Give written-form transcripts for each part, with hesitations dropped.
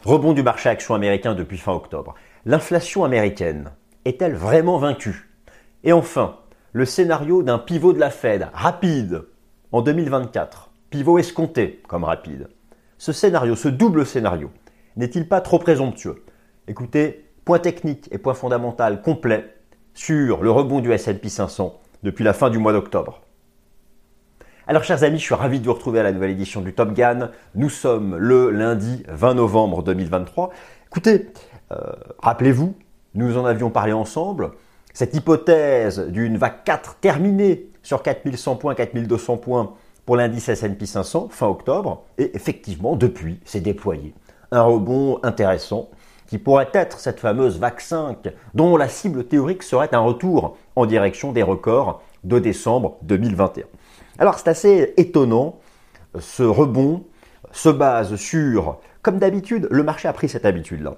Rebond du marché action américain depuis fin octobre. L'inflation américaine est-elle vraiment vaincue? Et enfin, le scénario d'un pivot de la Fed rapide en 2024, pivot escompté comme rapide. Ce scénario, ce double scénario, n'est-il pas trop présomptueux? Écoutez, point technique et point fondamental complet sur le rebond du S&P 500 depuis la fin du mois d'octobre. Alors chers amis, je suis ravi de vous retrouver à la nouvelle édition du Top Gun. Nous sommes le lundi 20 novembre 2023. Écoutez, rappelez-vous, nous en avions parlé ensemble, cette hypothèse d'une vague 4 terminée sur 4100 points, 4200 points pour l'indice S&P 500 fin octobre. Et effectivement, depuis, s'est déployé un rebond intéressant qui pourrait être cette fameuse vague 5 dont la cible théorique serait un retour en direction des records de décembre 2021. Alors c'est assez étonnant, ce rebond se base sur, comme d'habitude, le marché a pris cette habitude-là,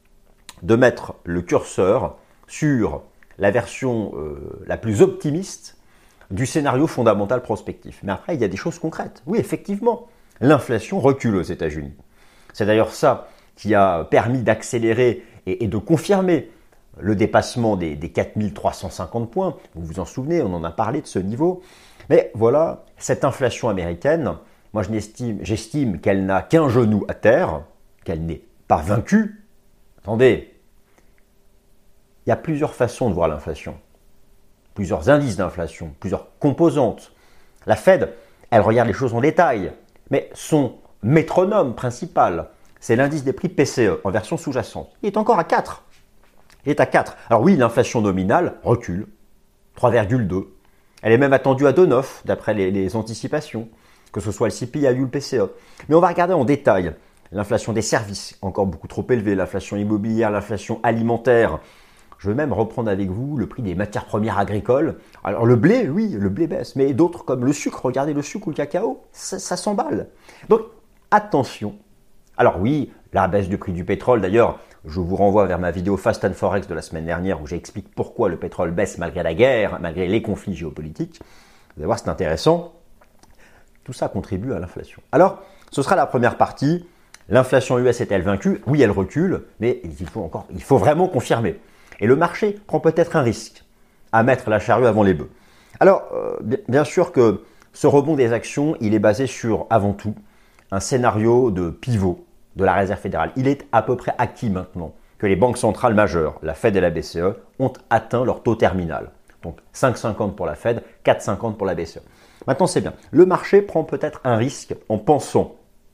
de mettre le curseur sur la version la plus optimiste du scénario fondamental prospectif. Mais après, il y a des choses concrètes. Oui, effectivement, l'inflation recule aux États-Unis. C'est d'ailleurs ça qui a permis d'accélérer et de confirmer le dépassement des 4350 points. Vous vous en souvenez, on en a parlé de ce niveau. Mais voilà, cette inflation américaine, moi j'estime qu'elle n'a qu'un genou à terre, qu'elle n'est pas vaincue. Attendez, il y a plusieurs façons de voir l'inflation, plusieurs indices d'inflation, plusieurs composantes. La Fed, elle regarde les choses en détail, mais son métronome principal, c'est l'indice des prix PCE en version sous-jacente. Il est encore à 4. Il est à 4. Alors oui, l'inflation nominale recule, 3,2. Elle est même attendue à 2,9 d'après les anticipations, que ce soit le CPI ou le PCE. Mais on va regarder en détail l'inflation des services, encore beaucoup trop élevée, l'inflation immobilière, l'inflation alimentaire. Je vais même reprendre avec vous le prix des matières premières agricoles. Alors le blé, oui, le blé baisse, mais d'autres comme le sucre, regardez le sucre ou le cacao, ça s'emballe. Donc attention. Alors oui, la baisse du prix du pétrole, d'ailleurs, je vous renvoie vers ma vidéo Fast and Forex de la semaine dernière où j'explique pourquoi le pétrole baisse malgré la guerre, malgré les conflits géopolitiques. Vous allez voir, c'est intéressant. Tout ça contribue à l'inflation. Alors, ce sera la première partie. L'inflation US est-elle vaincue? Oui, elle recule, mais il faut vraiment confirmer. Et le marché prend peut-être un risque à mettre la charrue avant les bœufs. Alors, bien sûr que ce rebond des actions, il est basé sur, avant tout, un scénario de pivot de la Réserve fédérale. Il est à peu près acquis maintenant que les banques centrales majeures, la Fed et la BCE, ont atteint leur taux terminal. Donc 5,50 pour la Fed, 4,50 pour la BCE. Maintenant, c'est bien. Le marché prend peut-être un risque en pensant.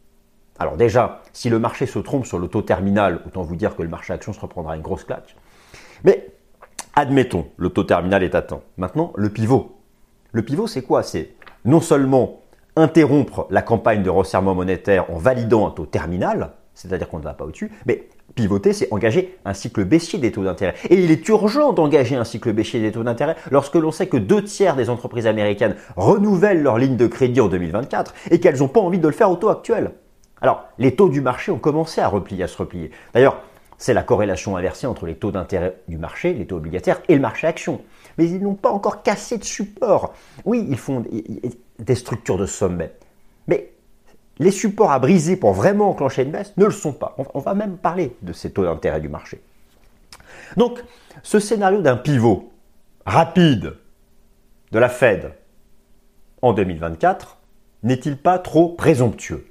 Alors déjà, si le marché se trompe sur le taux terminal, autant vous dire que le marché action se reprendra une grosse claque. Mais admettons, le taux terminal est atteint. Maintenant, le pivot. Le pivot, c'est quoi? C'est non seulement interrompre la campagne de resserrement monétaire en validant un taux terminal, c'est-à-dire qu'on ne va pas au-dessus, mais pivoter, c'est engager un cycle baissier des taux d'intérêt. Et il est urgent d'engager un cycle baissier des taux d'intérêt lorsque l'on sait que 2/3 des entreprises américaines renouvellent leur ligne de crédit en 2024 et qu'elles n'ont pas envie de le faire au taux actuel. Alors, les taux du marché ont commencé à se replier. D'ailleurs, c'est la corrélation inversée entre les taux d'intérêt du marché, les taux obligataires, et le marché action. Mais ils n'ont pas encore cassé de support. Oui, ils font des structures de sommet. Mais les supports à briser pour vraiment enclencher une baisse ne le sont pas. On va même parler de ces taux d'intérêt du marché. Donc, ce scénario d'un pivot rapide de la Fed en 2024 n'est-il pas trop présomptueux?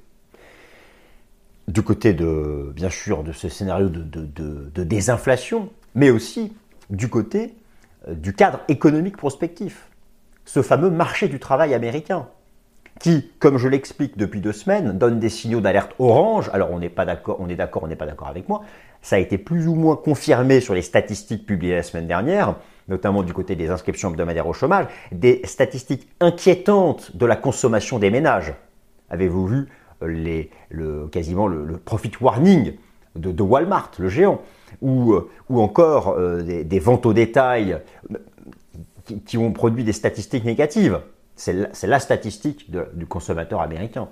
Du côté bien sûr, de ce scénario de désinflation, mais aussi du côté du cadre économique prospectif. Ce fameux marché du travail américain qui, comme je l'explique depuis 2 semaines, donne des signaux d'alerte orange. Alors on n'est pas d'accord, on est d'accord avec moi. Ça a été plus ou moins confirmé sur les statistiques publiées la semaine dernière, notamment du côté des inscriptions hebdomadaires au chômage, des statistiques inquiétantes de la consommation des ménages. Avez-vous vu quasiment le profit warning de Walmart, le géant, ou encore des ventes au détail qui ont produit des statistiques négatives. C'est la statistique du consommateur américain.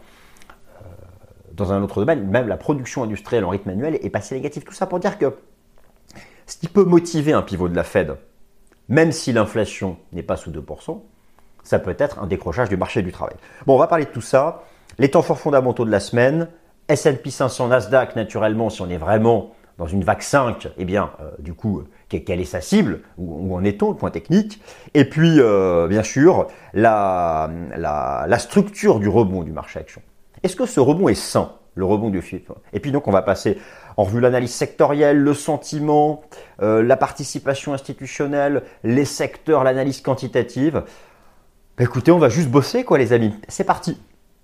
Dans un autre domaine, même la production industrielle en rythme annuel est passée négative. Tout ça pour dire que ce qui peut motiver un pivot de la Fed, même si l'inflation n'est pas sous 2%, ça peut être un décrochage du marché du travail. Bon, on va parler de tout ça. Les temps forts fondamentaux de la semaine, S&P 500, Nasdaq, naturellement, si on est vraiment dans une vague 5, eh bien, du coup, quelle est sa cible? Où en est-on, le point technique? Et puis, bien sûr, la structure du rebond du marché action. Est-ce que ce rebond est sain, le rebond du FIP? Et puis donc, on va passer en revue l'analyse sectorielle, le sentiment, la participation institutionnelle, les secteurs, l'analyse quantitative. Bah, écoutez, on va juste bosser, quoi, les amis. C'est parti.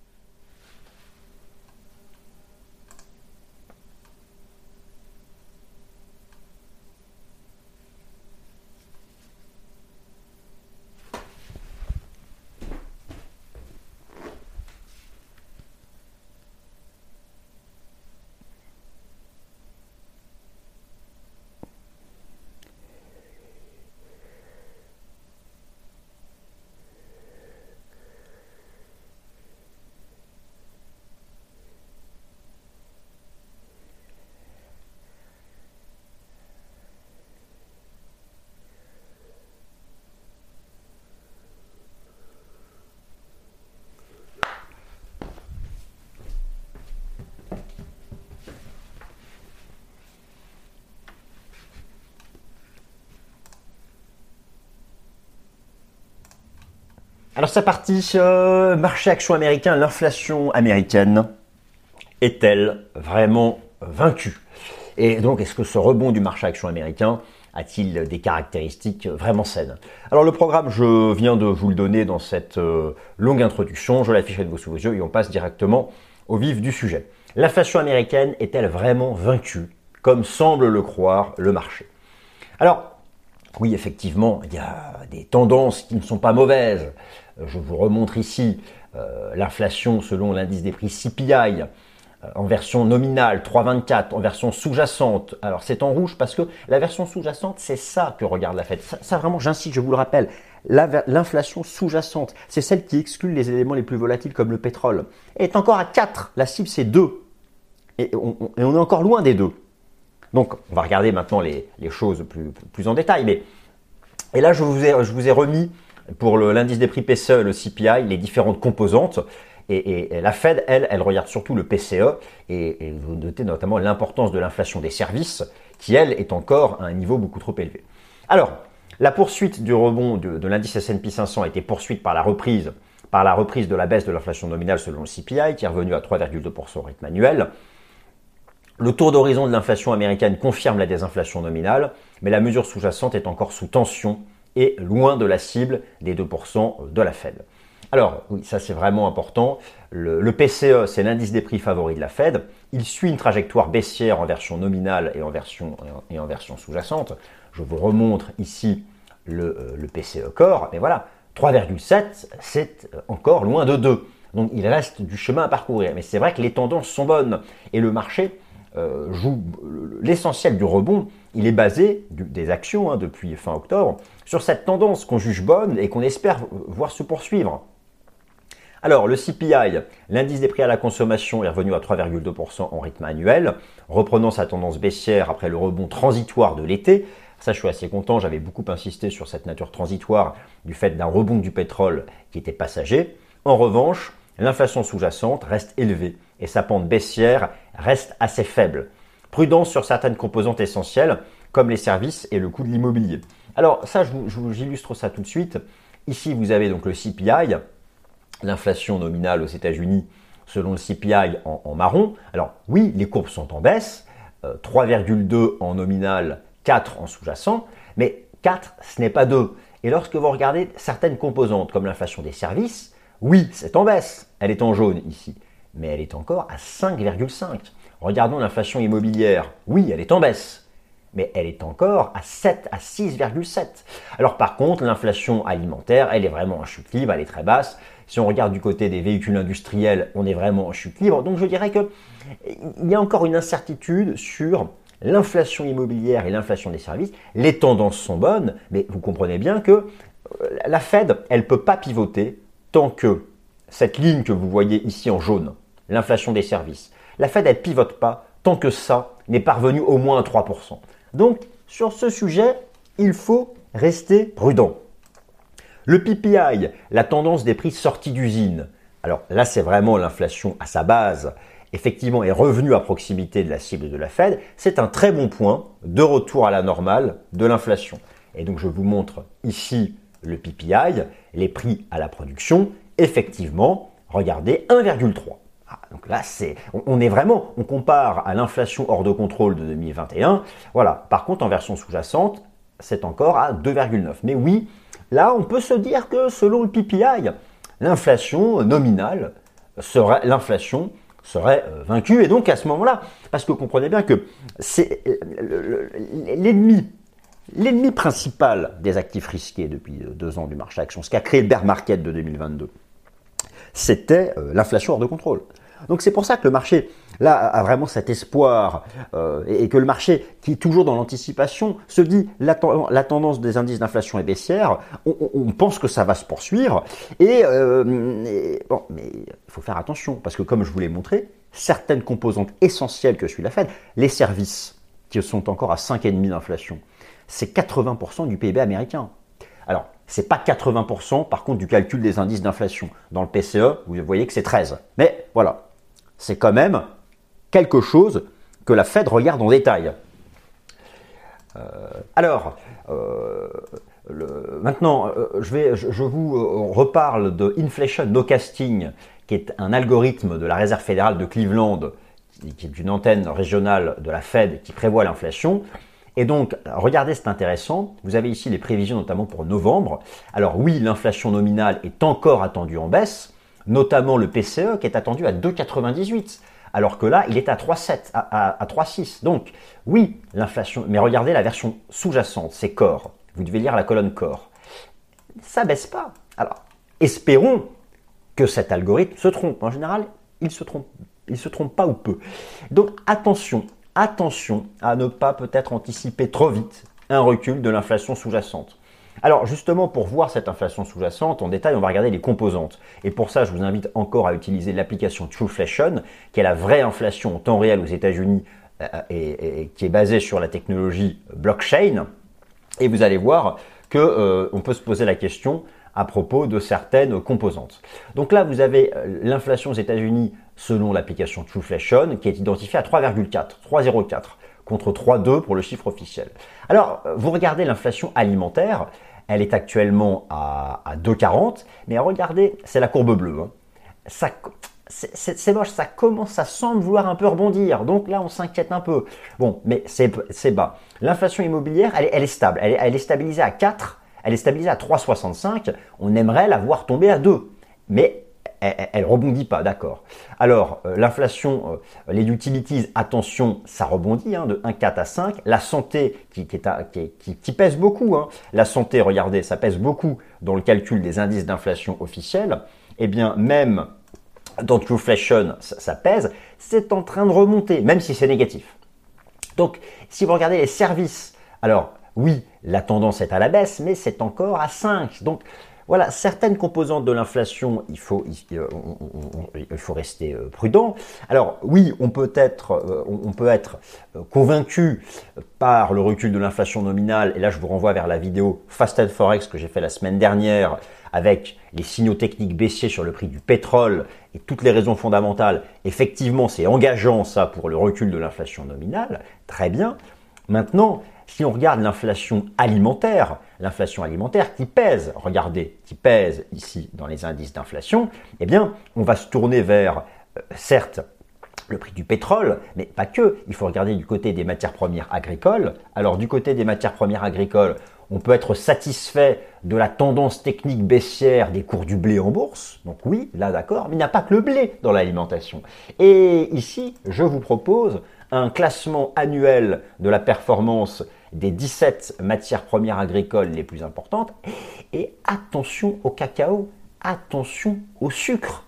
Alors c'est parti, marché action américain, l'inflation américaine est-elle vraiment vaincue? Et donc est-ce que ce rebond du marché action américain a-t-il des caractéristiques vraiment saines? Alors le programme, je viens de vous le donner dans cette longue introduction, je l'affiche avec vous sous vos yeux et on passe directement au vif du sujet. L'inflation américaine est-elle vraiment vaincue, comme semble le croire le marché? Alors, oui, effectivement, il y a des tendances qui ne sont pas mauvaises. Je vous remontre ici l'inflation selon l'indice des prix CPI en version nominale 3,24, en version sous-jacente. Alors c'est en rouge parce que la version sous-jacente, c'est ça que regarde la Fed. Ça vraiment, j'insiste, je vous le rappelle, l'inflation sous-jacente, c'est celle qui exclut les éléments les plus volatiles comme le pétrole. Elle est encore à 4, la cible c'est 2. Et on est encore loin des 2. Donc, on va regarder maintenant les choses plus en détail. Et là, je vous ai remis pour l'indice des prix PCE, le CPI, les différentes composantes. Et la Fed, elle regarde surtout le PCE. Et vous notez notamment l'importance de l'inflation des services, qui, elle, est encore à un niveau beaucoup trop élevé. Alors, la poursuite du rebond de l'indice S&P 500 a été poursuite par la reprise de la baisse de l'inflation nominale selon le CPI, qui est revenu à 3,2% au rythme annuel. Le tour d'horizon de l'inflation américaine confirme la désinflation nominale, mais la mesure sous-jacente est encore sous tension et loin de la cible des 2% de la Fed. Alors, oui, ça c'est vraiment important. Le PCE, c'est l'indice des prix favori de la Fed. Il suit une trajectoire baissière en version nominale et en version sous-jacente. Je vous remontre ici le PCE Core, mais voilà, 3,7, c'est encore loin de 2. Donc il reste du chemin à parcourir. Mais c'est vrai que les tendances sont bonnes et le marché joue l'essentiel du rebond. Il est basé des actions depuis fin octobre sur cette tendance qu'on juge bonne et qu'on espère voir se poursuivre. Alors le CPI, l'indice des prix à la consommation, est revenu à 3,2% en rythme annuel, reprenant sa tendance baissière après le rebond transitoire de l'été. Ça, je suis assez content, j'avais beaucoup insisté sur cette nature transitoire du fait d'un rebond du pétrole qui était passager. En revanche, l'inflation sous-jacente reste élevée et sa pente baissière reste assez faible. Prudence sur certaines composantes essentielles comme les services et le coût de l'immobilier. Alors ça, j'illustre ça tout de suite. Ici, vous avez donc le CPI, l'inflation nominale aux États-Unis selon le CPI en marron. Alors oui, les courbes sont en baisse, 3,2 en nominal, 4 en sous-jacent, mais 4, ce n'est pas 2. Et lorsque vous regardez certaines composantes comme l'inflation des services, oui, c'est en baisse, elle est en jaune ici, mais elle est encore à 5,5. Regardons l'inflation immobilière, oui, elle est en baisse, mais elle est encore à 7 à 6,7. Alors par contre, l'inflation alimentaire, elle est vraiment en chute libre, elle est très basse. Si on regarde du côté des véhicules industriels, on est vraiment en chute libre. Donc je dirais qu'il y a encore une incertitude sur l'inflation immobilière et l'inflation des services. Les tendances sont bonnes, mais vous comprenez bien que la Fed, elle ne peut pas pivoter tant que cette ligne que vous voyez ici en jaune, l'inflation des services, la Fed, elle ne pivote pas tant que ça n'est parvenu au moins à 3%. Donc, sur ce sujet, il faut rester prudent. Le PPI, la tendance des prix sortis d'usine. Alors là, c'est vraiment l'inflation à sa base. effectivement, est revenu à proximité de la cible de la Fed, c'est un très bon point de retour à la normale de l'inflation. Et donc, je vous montre ici le PPI, les prix à la production. Effectivement, regardez, 1,3. Donc là, on compare à l'inflation hors de contrôle de 2021. Voilà. Par contre, en version sous-jacente, c'est encore à 2,9. Mais oui, là, on peut se dire que selon le PPI, l'inflation nominale serait vaincue. Et donc, à ce moment-là, parce que vous comprenez bien que c'est l'ennemi principal des actifs risqués depuis 2 ans du marché action, ce qui a créé le bear market de 2022, c'était l'inflation hors de contrôle. Donc c'est pour ça que le marché là a vraiment cet espoir et que le marché qui est toujours dans l'anticipation se dit la tendance des indices d'inflation est baissière, on pense que ça va se poursuivre mais il faut faire attention parce que comme je vous l'ai montré, certaines composantes essentielles que suit la Fed, les services qui sont encore à 5,5 d'inflation, c'est 80% du PIB américain. Alors, c'est pas 80% par contre du calcul des indices d'inflation. Dans le PCE, vous voyez que c'est 13. Mais voilà, c'est quand même quelque chose que la Fed regarde en détail. Maintenant, je vous reparle de Inflation Nowcasting, qui est un algorithme de la Réserve fédérale de Cleveland, qui est une antenne régionale de la Fed qui prévoit l'inflation. Et donc, regardez, c'est intéressant. Vous avez ici les prévisions, notamment pour novembre. Alors oui, l'inflation nominale est encore attendue en baisse, notamment le PCE qui est attendu à 2,98, alors que là, il est à 3,7, à 3,6. Donc oui, l'inflation, mais regardez la version sous-jacente, c'est Core. Vous devez lire la colonne Core. Ça baisse pas. Alors, espérons que cet algorithme se trompe. En général, il se trompe. Il se trompe pas ou peu. Donc attention à ne pas peut-être anticiper trop vite un recul de l'inflation sous-jacente. Alors justement, pour voir cette inflation sous-jacente en détail, on va regarder les composantes. Et pour ça, je vous invite encore à utiliser l'application Trueflation, qui est la vraie inflation en temps réel aux États-Unis et qui est basée sur la technologie blockchain. Et vous allez voir qu'on peut se poser la question à propos de certaines composantes. Donc là, vous avez l'inflation aux États-Unis selon l'application Trueflation qui est identifiée à 3,04 contre 3,2 pour le chiffre officiel. Alors, vous regardez l'inflation alimentaire, elle est actuellement à 2,40, mais regardez, c'est la courbe bleue. Hein. C'est moche, ça semble vouloir un peu rebondir, donc là on s'inquiète un peu. Bon, mais c'est bas. L'inflation immobilière, elle est stable, elle est stabilisée à 4, elle est stabilisée à 3,65, on aimerait la voir tomber à 2, mais elle rebondit pas, d'accord. Alors, l'inflation, les utilities, attention, ça rebondit de 1,4 à 5. La santé, qui pèse beaucoup, la santé, regardez, ça pèse beaucoup dans le calcul des indices d'inflation officiels. Eh bien, même dans Trueflation, ça pèse, c'est en train de remonter, même si c'est négatif. Donc, si vous regardez les services, alors oui, la tendance est à la baisse, mais c'est encore à 5. Donc, voilà, certaines composantes de l'inflation, il faut rester prudent. Alors oui, on peut être convaincu par le recul de l'inflation nominale, et là je vous renvoie vers la vidéo Fast and Forex que j'ai fait la semaine dernière avec les signaux techniques baissiers sur le prix du pétrole et toutes les raisons fondamentales. Effectivement, c'est engageant ça pour le recul de l'inflation nominale, très bien. Maintenant, si on regarde l'inflation alimentaire qui pèse, regardez, qui pèse ici dans les indices d'inflation, eh bien, on va se tourner vers, certes, le prix du pétrole, mais pas que. Il faut regarder du côté des matières premières agricoles. Alors, du côté des matières premières agricoles, on peut être satisfait de la tendance technique baissière des cours du blé en bourse. Donc oui, là d'accord, mais il n'y a pas que le blé dans l'alimentation. Et ici, je vous propose un classement annuel de la performance des 17 matières premières agricoles les plus importantes. Et attention au cacao, attention au sucre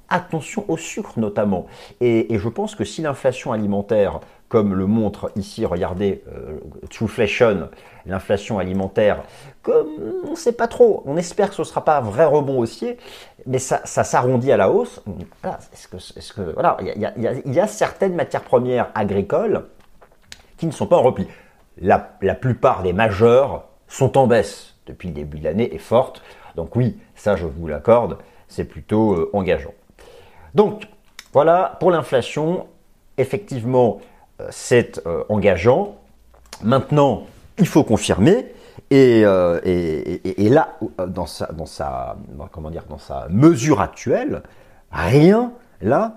notamment. Et je pense que si l'inflation alimentaire, comme le montre ici, regardez, Trueflation, l'inflation alimentaire, comme on ne sait pas trop, on espère que ce ne sera pas un vrai rebond haussier, mais ça s'arrondit à la hausse. Voilà, voilà, il y a certaines matières premières agricoles qui ne sont pas en repli. La plupart des majeures sont en baisse depuis le début de l'année et fortes. Donc oui, ça je vous l'accorde, c'est plutôt engageant. Donc Voilà, pour l'inflation, effectivement, c'est engageant. Maintenant, il faut confirmer. Et là, dans sa mesure actuelle, rien là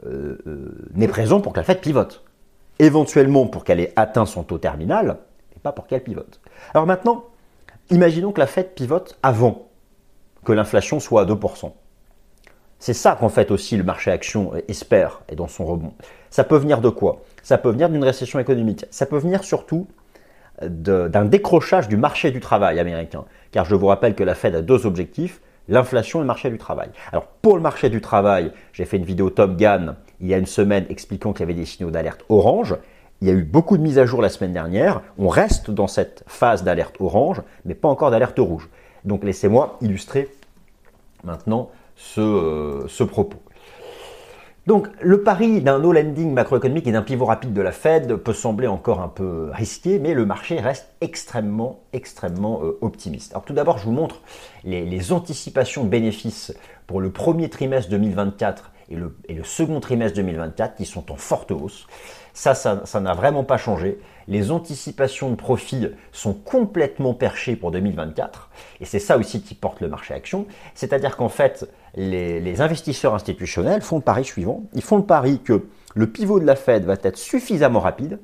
n'est présent pour que la Fed pivote. Éventuellement pour qu'elle ait atteint son taux terminal, et pas pour qu'elle pivote. Alors maintenant, imaginons que la Fed pivote avant que l'inflation soit à 2%. C'est ça qu'en fait aussi le marché action espère et dans son rebond. Ça peut venir de quoi? Ça peut venir d'une récession économique. Ça peut venir surtout d'un décrochage du marché du travail américain. Car je vous rappelle que la Fed a deux objectifs, l'inflation et le marché du travail. Alors pour le marché du travail, j'ai fait une vidéo Top Gun il y a une semaine expliquant qu'il y avait des signaux d'alerte orange. Il y a eu beaucoup de mises à jour la semaine dernière. On reste dans cette phase d'alerte orange, mais pas encore d'alerte rouge. Donc laissez-moi illustrer maintenant ce propos. Donc le pari d'un no landing macroéconomique et d'un pivot rapide de la Fed peut sembler encore un peu risqué, mais le marché reste extrêmement optimiste. Alors tout d'abord, je vous montre les anticipations de bénéfices pour le premier trimestre 2024 et le second trimestre 2024 qui sont en forte hausse. Ça n'a vraiment pas changé. Les anticipations de profit sont complètement perchées pour 2024 et c'est ça aussi qui porte le marché action. C'est-à-dire qu'en fait, les investisseurs institutionnels font le pari suivant. Ils font le pari que le pivot de la Fed va être suffisamment rapide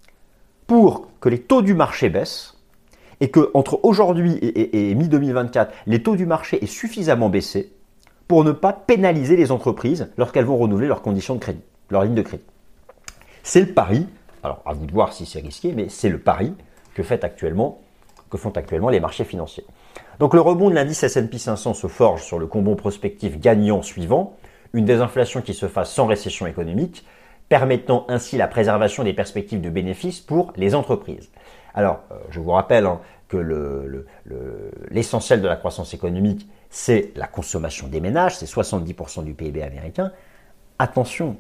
pour que les taux du marché baissent et que entre aujourd'hui et mi-2024, les taux du marché aient suffisamment baissé pour ne pas pénaliser les entreprises lorsqu'elles vont renouveler leurs conditions de crédit, leurs lignes de crédit. C'est le pari, alors à vous de voir si c'est risqué, mais c'est le pari que font actuellement les marchés financiers. Donc le rebond de l'indice S&P 500 se forge sur le combo prospectif gagnant suivant, une désinflation qui se fasse sans récession économique, permettant ainsi la préservation des perspectives de bénéfices pour les entreprises. Alors, je vous rappelle que l'essentiel de la croissance économique, c'est la consommation des ménages, c'est 70% du PIB américain. Attention,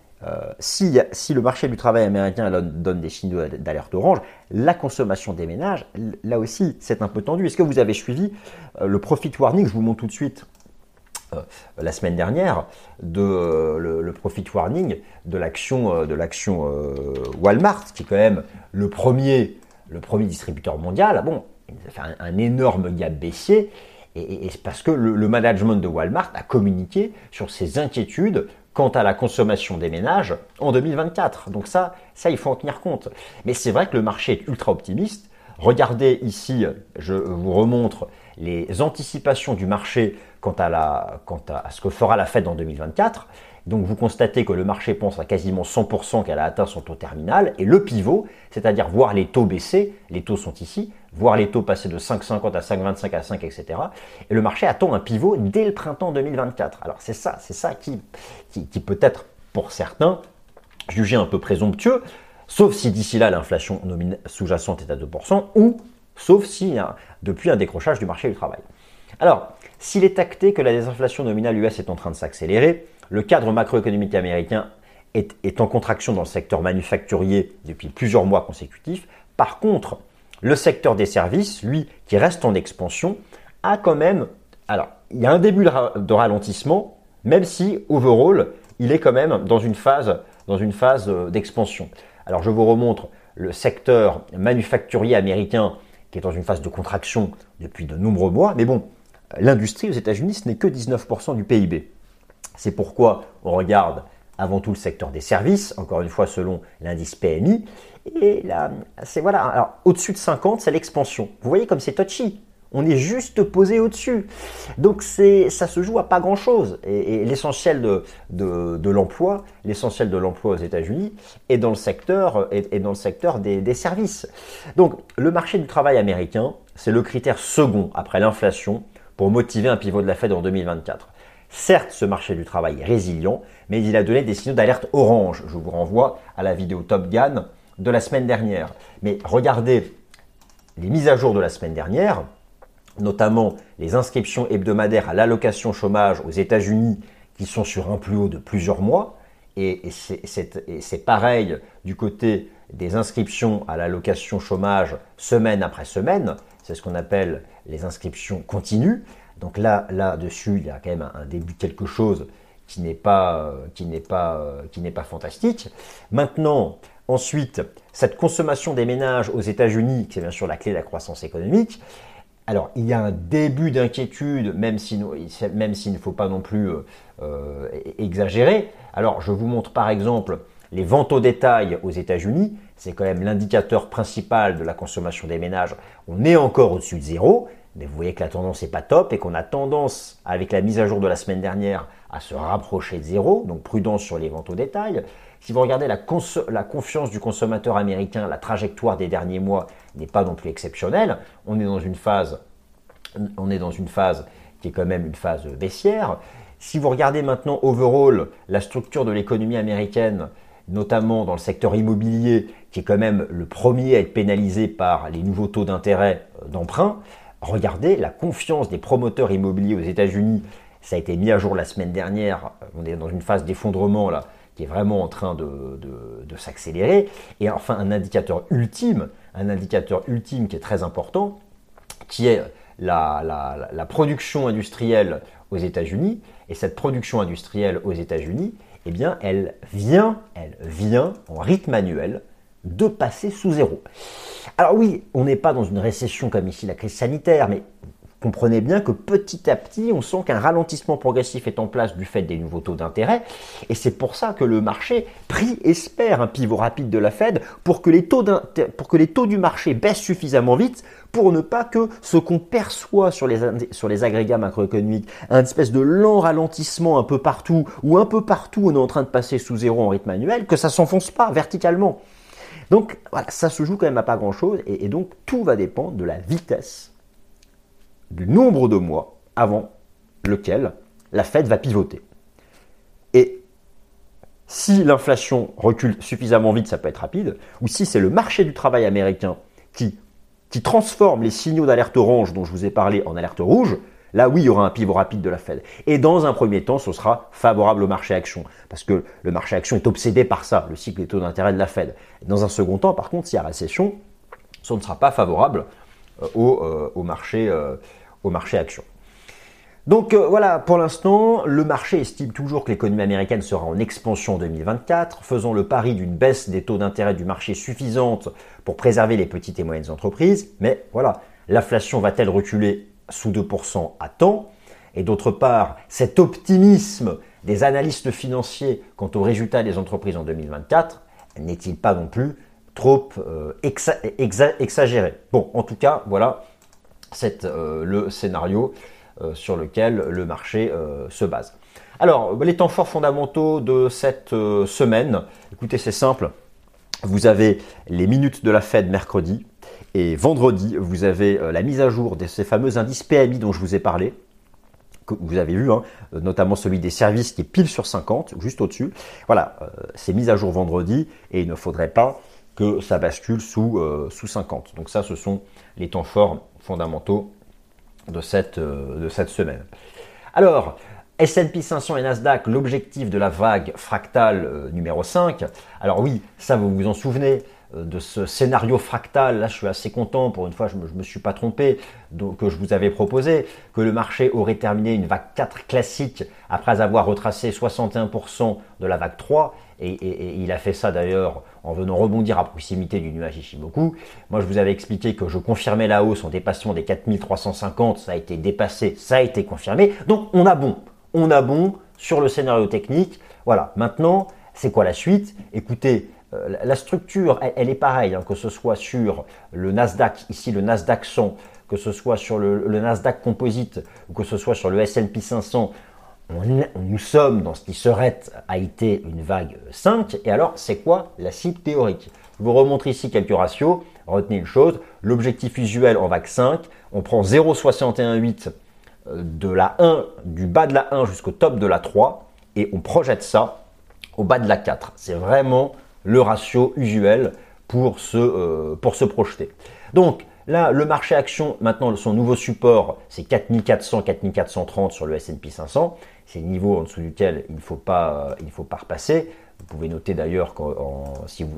si le marché du travail américain donne des signaux d'alerte orange, la consommation des ménages, là aussi, c'est un peu tendu. Est-ce que vous avez suivi le profit warning? Je vous montre tout de suite la semaine dernière le profit warning de l'action Walmart, qui est quand même le premier distributeur mondial. Bon, il a fait un énorme gap baissier. Et c'est parce que le management de Walmart a communiqué sur ses inquiétudes quant à la consommation des ménages en 2024. Donc ça, il faut en tenir compte. Mais c'est vrai que le marché est ultra optimiste. Regardez ici, je vous remontre les anticipations du marché quant à ce que fera la Fed en 2024. Donc vous constatez que le marché pense à quasiment 100% qu'elle a atteint son taux terminal et le pivot, c'est-à-dire voir les taux baisser, les taux sont ici, voir les taux passer de 5,50 à 5,25 à 5, etc. Et le marché attend un pivot dès le printemps 2024. Alors c'est ça qui peut être pour certains jugé un peu présomptueux, sauf si d'ici là l'inflation sous-jacente est à 2%, ou sauf si depuis un décrochage du marché du travail. Alors, s'il est acté que la désinflation nominale US est en train de s'accélérer, le cadre macroéconomique américain est en contraction dans le secteur manufacturier depuis plusieurs mois consécutifs. Par contre, le secteur des services, lui, qui reste en expansion, a quand même... Alors, il y a un début de ralentissement, même si, overall, il est quand même dans une phase d'expansion. Alors, je vous remontre le secteur manufacturier américain qui est dans une phase de contraction depuis de nombreux mois. Mais bon, l'industrie aux États-Unis, ce n'est que 19% du PIB. C'est pourquoi on regarde avant tout le secteur des services, encore une fois selon l'indice PMI. Et là, voilà. Alors, au-dessus de 50, c'est l'expansion. Vous voyez comme c'est touchy. On est juste posé au-dessus. Donc, ça se joue à pas grand-chose. Et l'essentiel de l'emploi, aux États-Unis est dans le secteur, des services. Donc, le marché du travail américain, c'est le critère second après l'inflation pour motiver un pivot de la Fed en 2024. Certes, ce marché du travail est résilient, mais il a donné des signaux d'alerte orange. Je vous renvoie à la vidéo Top Gun de la semaine dernière. Mais regardez les mises à jour de la semaine dernière, notamment les inscriptions hebdomadaires à l'allocation chômage aux États-Unis qui sont sur un plus haut de plusieurs mois. Et c'est pareil du côté des inscriptions à l'allocation chômage semaine après semaine. C'est ce qu'on appelle les inscriptions continues. Donc là-dessus, il y a quand même un début de quelque chose qui n'est pas fantastique. Maintenant, ensuite, cette consommation des ménages aux États-Unis, qui est bien sûr la clé de la croissance économique. Alors, il y a un début d'inquiétude, même s'il ne faut pas non plus exagérer. Alors, je vous montre par exemple les ventes au détail aux États-Unis. C'est quand même l'indicateur principal de la consommation des ménages. On est encore au-dessus de zéro, mais vous voyez que la tendance n'est pas top et qu'on a tendance, avec la mise à jour de la semaine dernière, à se rapprocher de zéro. Donc, prudence sur les ventes au détail. Si vous regardez la confiance du consommateur américain, la trajectoire des derniers mois n'est pas non plus exceptionnelle. On est dans une phase qui est quand même une phase baissière. Si vous regardez maintenant overall la structure de l'économie américaine, notamment dans le secteur immobilier, qui est quand même le premier à être pénalisé par les nouveaux taux d'intérêt d'emprunt, regardez la confiance des promoteurs immobiliers aux États-Unis. Ça a été mis à jour la semaine dernière. On est dans une phase d'effondrement là, qui est vraiment en train de s'accélérer. Et enfin, un indicateur ultime qui est très important, qui est la production industrielle aux États-Unis. Et cette production industrielle aux États-Unis, eh bien, elle vient en rythme annuel de passer sous zéro. Alors oui, on n'est pas dans une récession comme ici la crise sanitaire, mais comprenez bien que petit à petit, on sent qu'un ralentissement progressif est en place du fait des nouveaux taux d'intérêt. Et c'est pour ça que le marché espère un pivot rapide de la Fed pour que les taux du marché baissent suffisamment vite pour ne pas que ce qu'on perçoit sur les agrégats macroéconomiques, un espèce de lent ralentissement un peu partout, ou un peu partout on est en train de passer sous zéro en rythme annuel, que ça ne s'enfonce pas verticalement. Donc voilà, ça se joue quand même à pas grand-chose et donc tout va dépendre de la vitesse du nombre de mois avant lequel la Fed va pivoter. Et si l'inflation recule suffisamment vite, ça peut être rapide, ou si c'est le marché du travail américain qui transforme les signaux d'alerte orange dont je vous ai parlé en alerte rouge, là oui, il y aura un pivot rapide de la Fed. Et dans un premier temps, ce sera favorable au marché action, parce que le marché action est obsédé par ça, le cycle des taux d'intérêt de la Fed. Dans un second temps, par contre, s'il y a récession, ce ne sera pas favorable au marché action. Donc voilà, pour l'instant, le marché estime toujours que l'économie américaine sera en expansion en 2024, faisant le pari d'une baisse des taux d'intérêt du marché suffisante pour préserver les petites et moyennes entreprises. Mais voilà, l'inflation va-t-elle reculer sous 2% à temps? Et d'autre part, cet optimisme des analystes financiers quant aux résultats des entreprises en 2024 n'est-il pas non plus trop exagéré? Bon, en tout cas, voilà. C'est le scénario sur lequel le marché se base. Alors, les temps forts fondamentaux de cette semaine, écoutez, c'est simple. Vous avez les minutes de la Fed mercredi et vendredi, vous avez la mise à jour de ces fameux indices PMI dont je vous ai parlé, que vous avez vu, notamment celui des services qui est pile sur 50, juste au-dessus. Voilà, c'est mis à jour vendredi et il ne faudrait pas que ça bascule sous 50. Donc ça, ce sont les temps forts fondamentaux de cette semaine. Alors, S&P 500 et Nasdaq, l'objectif de la vague fractale numéro 5. Alors oui, ça vous vous en souvenez de ce scénario fractal. Là, je suis assez content. Pour une fois, je me suis pas trompé. Donc, que je vous avais proposé que le marché aurait terminé une vague 4 classique après avoir retracé 61% de la vague 3. Et il a fait ça d'ailleurs en venant rebondir à proximité du nuage Ichimoku. Moi, je vous avais expliqué que je confirmais la hausse en dépassement des 4350. Ça a été dépassé, ça a été confirmé. Donc, on a bon sur le scénario technique. Voilà, maintenant, c'est quoi la suite? Écoutez, la structure, elle est pareille, que ce soit sur le Nasdaq, ici le Nasdaq 100, que ce soit sur le Nasdaq Composite ou que ce soit sur le S&P 500, nous sommes dans ce qui a été une vague 5. Et alors, c'est quoi la cible théorique? Je vous remontre ici quelques ratios. Retenez une chose, l'objectif usuel en vague 5, on prend 0,618 de la 1, du bas de la 1 jusqu'au top de la 3 et on projette ça au bas de la 4. C'est vraiment le ratio usuel pour se projeter. Donc là, le marché action, maintenant son nouveau support, c'est 4400, 4430 sur le S&P 500. C'est le niveau en dessous duquel il ne faut pas repasser. Vous pouvez noter d'ailleurs qu'en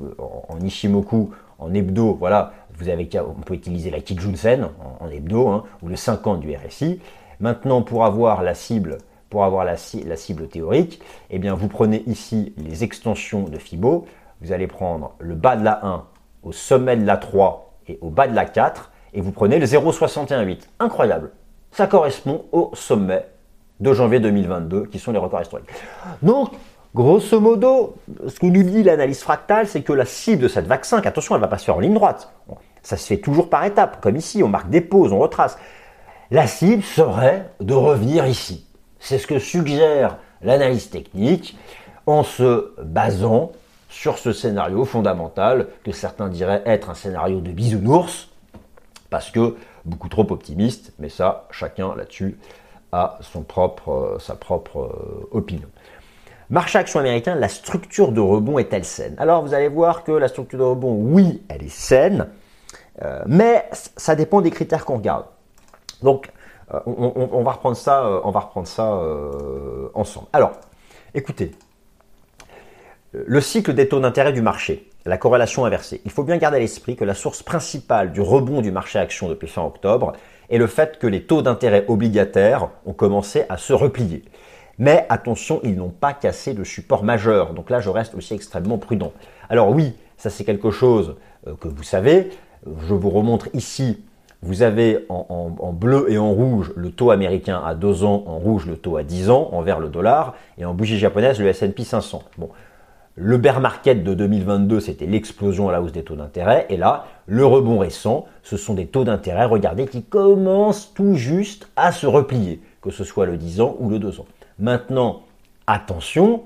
Ichimoku, en hebdo, voilà, on peut utiliser la Kijun Sen en hebdo, ou le 50 du RSI. Maintenant, pour avoir la cible pour avoir la cible théorique, eh bien vous prenez ici les extensions de Fibo, vous allez prendre le bas de la 1 au sommet de la 3 et au bas de la 4, et vous prenez le 0,618. Incroyable. Ça correspond au sommet de janvier 2022, qui sont les records historiques. Donc, grosso modo, ce que nous dit l'analyse fractale, c'est que la cible de cette vague 5, attention, elle ne va pas se faire en ligne droite. Ça se fait toujours par étapes, comme ici, on marque des pauses, on retrace. La cible serait de revenir ici. C'est ce que suggère l'analyse technique en se basant sur ce scénario fondamental que certains diraient être un scénario de bisounours parce que beaucoup trop optimiste, mais ça, chacun là-dessus a sa propre opinion. Marché action américain, la structure de rebond est-elle saine? Alors vous allez voir que la structure de rebond, oui, elle est saine, mais ça dépend des critères qu'on regarde. Donc, on va reprendre ça, ensemble. Alors, écoutez, le cycle des taux d'intérêt du marché, la corrélation inversée. Il faut bien garder à l'esprit que la source principale du rebond du marché action depuis fin octobre est le fait que les taux d'intérêt obligataires ont commencé à se replier. Mais attention, ils n'ont pas cassé de support majeur. Donc là, je reste aussi extrêmement prudent. Alors oui, ça c'est quelque chose que vous savez. Je vous remontre ici. Vous avez en bleu et en rouge le taux américain à 2 ans, en rouge le taux à 10 ans, en vert le dollar, et en bougie japonaise le S&P 500. Bon, le bear market de 2022, c'était l'explosion à la hausse des taux d'intérêt, et là, le rebond récent, ce sont des taux d'intérêt, regardez, qui commencent tout juste à se replier, que ce soit le 10 ans ou le 2 ans. Maintenant, attention,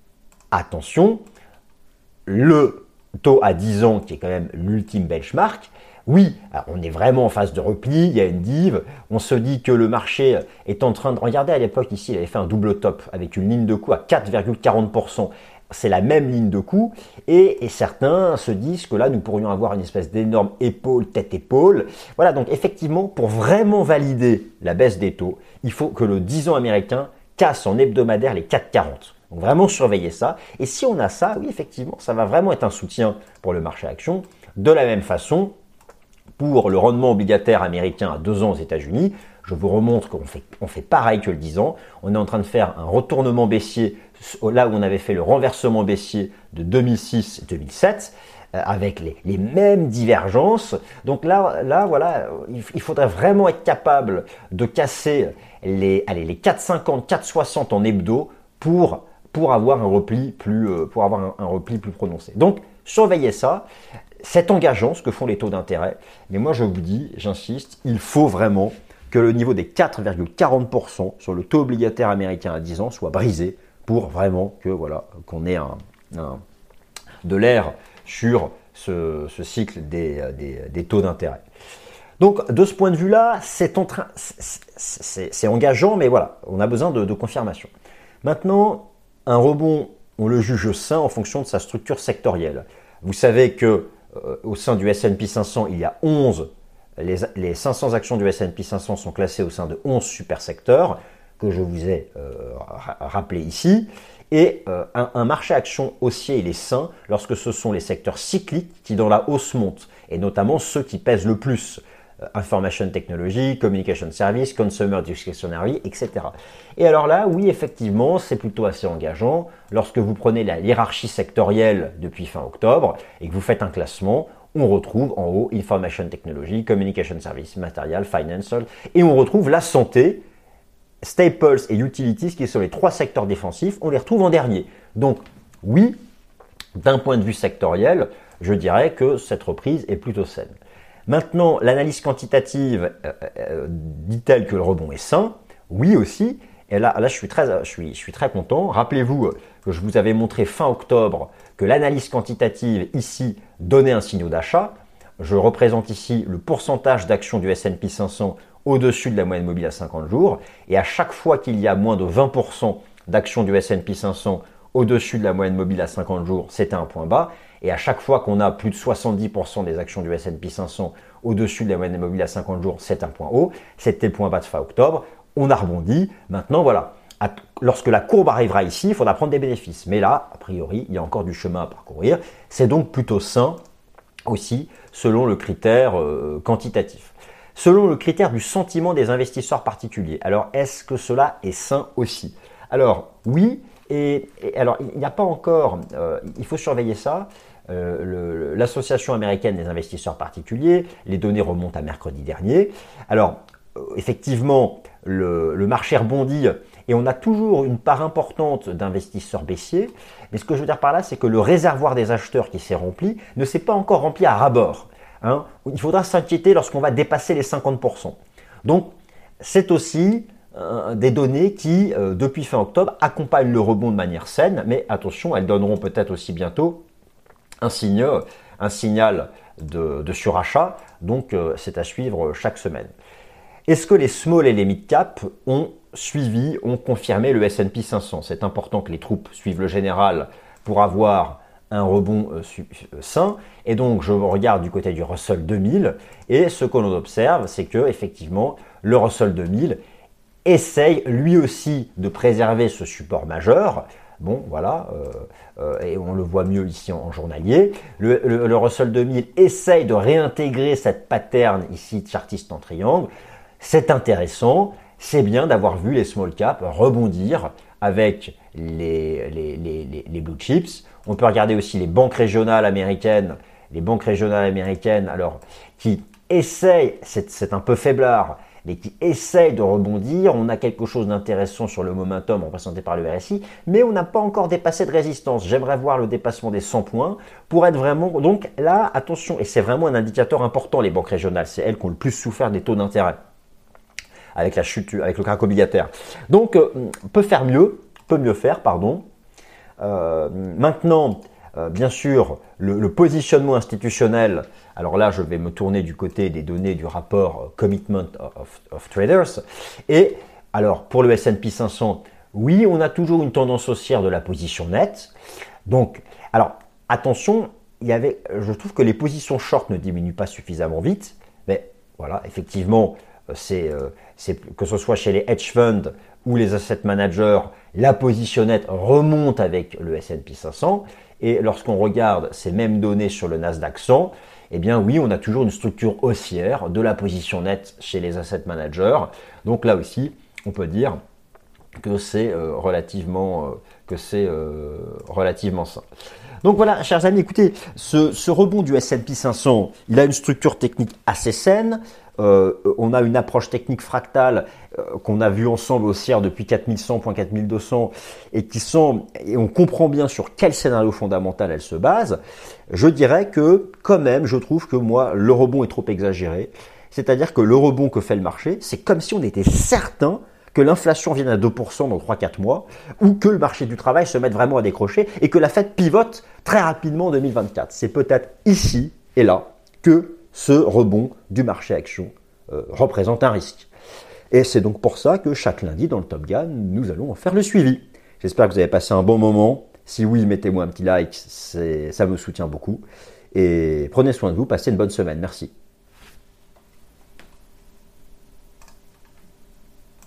le taux à 10 ans, qui est quand même l'ultime benchmark, oui, alors on est vraiment en phase de repli, il y a une dive, on se dit que le marché est en train de... Regardez à l'époque ici, il avait fait un double top avec une ligne de coup à 4,40%. C'est la même ligne de coup et certains se disent que là, nous pourrions avoir une espèce d'énorme épaule, tête-épaule. Voilà, donc effectivement, pour vraiment valider la baisse des taux, il faut que le 10 ans américain casse en hebdomadaire les 4,40. Donc vraiment surveiller ça. Et si on a ça, oui, effectivement, ça va vraiment être un soutien pour le marché action. De la même façon, pour le rendement obligataire américain à 2 ans aux États-Unis, je vous remontre qu'on fait pareil que le 10 ans. On est en train de faire un retournement baissier là où on avait fait le renversement baissier de 2006 et 2007 avec les mêmes divergences. Donc là, voilà, il faudrait vraiment être capable de casser les 4,50, 4,60 en hebdo pour avoir un repli plus prononcé. Donc, surveillez ça. C'est engageant ce que font les taux d'intérêt. Mais moi, je vous dis, j'insiste, il faut vraiment que le niveau des 4,40% sur le taux obligataire américain à 10 ans soit brisé pour vraiment qu'on ait de l'air sur ce cycle des taux d'intérêt. Donc, de ce point de vue-là, c'est engageant, mais voilà, on a besoin de confirmation. Maintenant, un rebond, on le juge sain en fonction de sa structure sectorielle. Vous savez que au sein du S&P 500, il y a 11, les 500 actions du S&P 500 sont classées au sein de 11 super secteurs que je vous ai rappelé ici. Et un marché action haussier, il est sain lorsque ce sont les secteurs cycliques qui dans la hausse montent, et notamment ceux qui pèsent le plus. Information Technology, Communication Service, Consumer Discretionary, etc. Et alors là, oui, effectivement, c'est plutôt assez engageant. Lorsque vous prenez la hiérarchie sectorielle depuis fin octobre et que vous faites un classement, on retrouve en haut Information Technology, Communication Service, Material, Financial, et on retrouve la santé, Staples et Utilities, qui sont les 3 secteurs défensifs, on les retrouve en dernier. Donc, oui, d'un point de vue sectoriel, je dirais que cette reprise est plutôt saine. Maintenant, l'analyse quantitative dit-elle que le rebond est sain? Oui aussi. Et là, je suis très content. Rappelez-vous que je vous avais montré fin octobre que l'analyse quantitative ici donnait un signal d'achat. Je représente ici le pourcentage d'actions du S&P 500 au-dessus de la moyenne mobile à 50 jours. Et à chaque fois qu'il y a moins de 20% d'actions du S&P 500 au-dessus de la moyenne mobile à 50 jours, c'était un point bas. Et à chaque fois qu'on a plus de 70% des actions du S&P 500 au-dessus de la moyenne mobile à 50 jours, c'est un point haut. C'était le point bas de fin octobre. On a rebondi. Maintenant, voilà. Lorsque la courbe arrivera ici, il faudra prendre des bénéfices. Mais là, a priori, il y a encore du chemin à parcourir. C'est donc plutôt sain aussi, selon le critère quantitatif. selon le critère du sentiment des investisseurs particuliers. Alors, est-ce que cela est sain aussi? Alors, oui, et alors, il n'y a pas encore, il faut surveiller ça. L'Association américaine des investisseurs particuliers, les données remontent à mercredi dernier. Alors, effectivement, le marché rebondit et on a toujours une part importante d'investisseurs baissiers. Mais ce que je veux dire par là, c'est que le réservoir des acheteurs qui s'est rempli ne s'est pas encore rempli à ras-bord. Hein. Il faudra s'inquiéter lorsqu'on va dépasser les 50%. Donc, c'est aussi des données qui, depuis fin octobre, accompagnent le rebond de manière saine. Mais attention, elles donneront peut-être aussi bientôt un signal de surachat. Donc, c'est à suivre chaque semaine. Est-ce que les small et les mid cap ont confirmé le S&P 500? C'est important que les troupes suivent le général pour avoir un rebond sain. Et donc, je regarde du côté du Russell 2000. Et ce que l'on observe, c'est que effectivement, le Russell 2000 essaye lui aussi de préserver ce support majeur. Bon, voilà, et on le voit mieux ici en journalier. Le Russell 2000 essaye de réintégrer cette pattern ici chartiste en triangle. C'est intéressant, c'est bien d'avoir vu les small caps rebondir avec les blue chips. On peut regarder aussi les banques régionales américaines, alors qui essayent, c'est un peu faiblard, mais qui essayent de rebondir. On a quelque chose d'intéressant sur le momentum représenté par le RSI, mais on n'a pas encore dépassé de résistance. J'aimerais voir le dépassement des 100 points pour être vraiment… Donc là, attention, et c'est vraiment un indicateur important, les banques régionales. C'est elles qui ont le plus souffert des taux d'intérêt avec la chute, avec le crack obligataire. Donc, peut mieux faire. Maintenant, bien sûr, le positionnement institutionnel. Alors là, je vais me tourner du côté des données du rapport Commitment of Traders. Et alors, pour le S&P 500, oui, on a toujours une tendance haussière de la position nette. Donc, alors, attention, je trouve que les positions short ne diminuent pas suffisamment vite. Mais voilà, effectivement, c'est que ce soit chez les hedge funds ou les asset managers, la position nette remonte avec le S&P 500. Et lorsqu'on regarde ces mêmes données sur le Nasdaq 100, eh bien oui, on a toujours une structure haussière de la position nette chez les asset managers. Donc là aussi, on peut dire que c'est relativement sain. Donc voilà, chers amis, écoutez, ce rebond du S&P 500, il a une structure technique assez saine. On a une approche technique fractale qu'on a vue ensemble haussière depuis 4100.4200 et on comprend bien sur quel scénario fondamental elle se base. Je dirais que quand même, je trouve que moi, le rebond est trop exagéré. C'est-à-dire que le rebond que fait le marché, c'est comme si on était certain que l'inflation vienne à 2% dans 3-4 mois ou que le marché du travail se mette vraiment à décrocher et que la Fed pivote très rapidement en 2024. C'est peut-être ici et là que ce rebond du marché action représente un risque. Et c'est donc pour ça que chaque lundi dans le Top Gun, nous allons en faire le suivi. J'espère que vous avez passé un bon moment. Si oui, mettez-moi un petit like, ça me soutient beaucoup. Et prenez soin de vous, passez une bonne semaine. Merci.